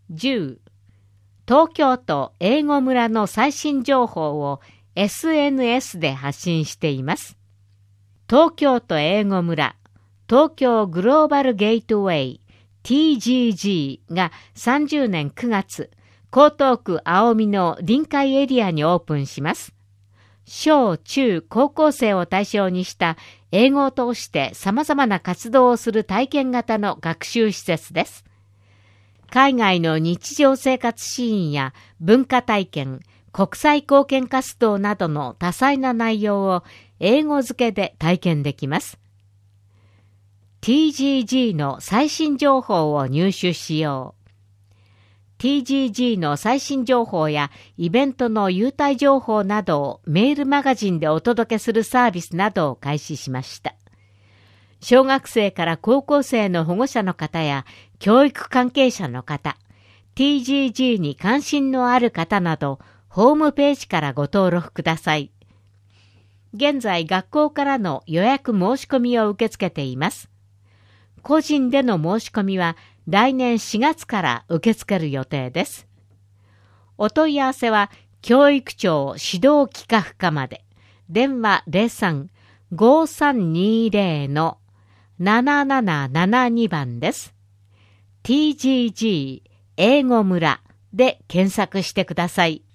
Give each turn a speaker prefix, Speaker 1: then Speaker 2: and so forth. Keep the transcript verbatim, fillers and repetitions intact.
Speaker 1: じゅう、東京都英語村の最新情報を エスエヌエス で発信しています。東京都英語村、東京グローバルゲートウェイ ティージージー がさんじゅうねんくがつ、江東区青海の臨海エリアにオープンします。小中高校生を対象にした英語を通して様々な活動をする体験型の学習施設です。海外の日常生活シーンや文化体験、国際貢献活動などの多彩な内容を英語付けで体験できます。ティージージー の最新情報を入手しよう。ティージージー の最新情報やイベントの優待情報などをメールマガジンでお届けするサービスなどを開始しました。小学生から高校生の保護者の方や教育関係者の方、ティージージー に関心のある方など、ホームページからご登録ください。現在、学校からの予約申し込みを受け付けています。個人での申し込みは来年しがつから受け付ける予定です。お問い合わせは教育庁指導企画課まで。電話 ゼロさん ごさんにゼロ のななななななに 番です。ティージージー 英語村で検索してください。